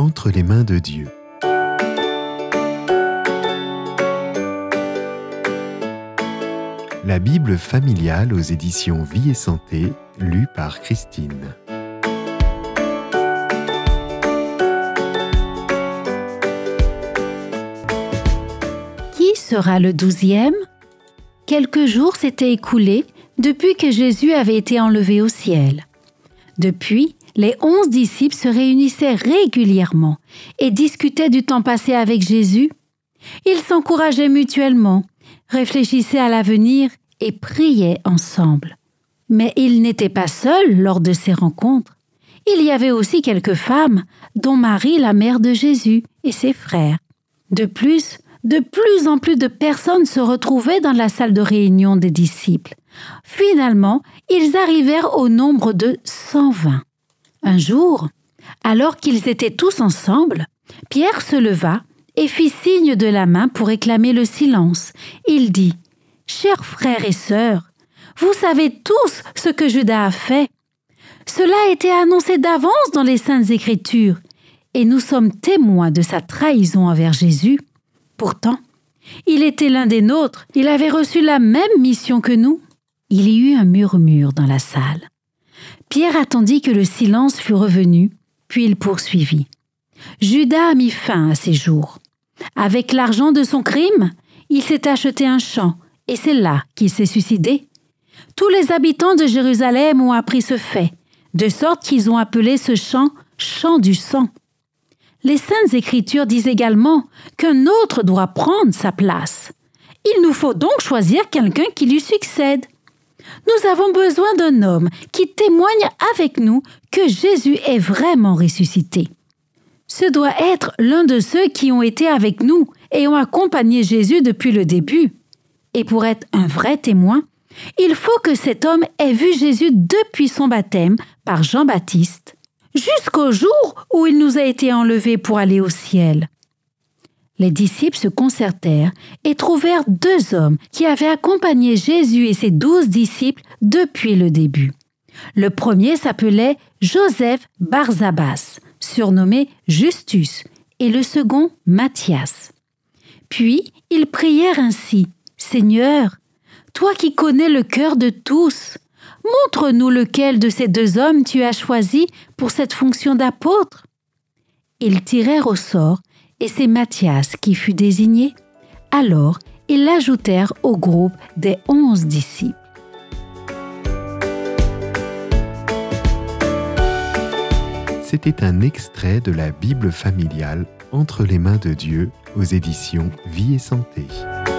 entre les mains de Dieu. La Bible familiale aux éditions Vie et Santé, lue par Christine. Qui sera le 12e ? Quelques jours s'étaient écoulés depuis que Jésus avait été enlevé au ciel. Depuis, les 11 disciples se réunissaient régulièrement et discutaient du temps passé avec Jésus. Ils s'encourageaient mutuellement, réfléchissaient à l'avenir et priaient ensemble. Mais ils n'étaient pas seuls lors de ces rencontres. Il y avait aussi quelques femmes, dont Marie, la mère de Jésus, et ses frères. De plus en plus de personnes se retrouvaient dans la salle de réunion des disciples. Finalement, ils arrivèrent au nombre de 120. Un jour, alors qu'ils étaient tous ensemble, Pierre se leva et fit signe de la main pour réclamer le silence. Il dit : « Chers frères et sœurs, vous savez tous ce que Judas a fait. Cela a été annoncé d'avance dans les Saintes Écritures, et nous sommes témoins de sa trahison envers Jésus. Pourtant, il était l'un des nôtres, il avait reçu la même mission que nous. » Il y eut un murmure dans la salle. Pierre attendit que le silence fût revenu, puis il poursuivit. Judas a mis fin à ses jours. Avec l'argent de son crime, il s'est acheté un champ, et c'est là qu'il s'est suicidé. Tous les habitants de Jérusalem ont appris ce fait, de sorte qu'ils ont appelé ce champ « champ du sang ». Les Saintes Écritures disent également qu'un autre doit prendre sa place. Il nous faut donc choisir quelqu'un qui lui succède. Nous avons besoin d'un homme qui témoigne avec nous que Jésus est vraiment ressuscité. Ce doit être l'un de ceux qui ont été avec nous et ont accompagné Jésus depuis le début. Et pour être un vrai témoin, il faut que cet homme ait vu Jésus depuis son baptême par Jean-Baptiste, jusqu'au jour où il nous a été enlevé pour aller au ciel. Les disciples se concertèrent et trouvèrent 2 hommes qui avaient accompagné Jésus et ses 12 disciples depuis le début. Le premier s'appelait Joseph Barsabas, surnommé Justus, et le second Matthias. Puis ils prièrent ainsi : « Seigneur, toi qui connais le cœur de tous, montre-nous lequel de ces 2 hommes tu as choisi pour cette fonction d'apôtre. » Ils tirèrent au sort, et c'est Matthias qui fut désigné. Alors, ils l'ajoutèrent au groupe des 11 disciples. C'était un extrait de la Bible familiale entre les mains de Dieu aux éditions Vie et Santé.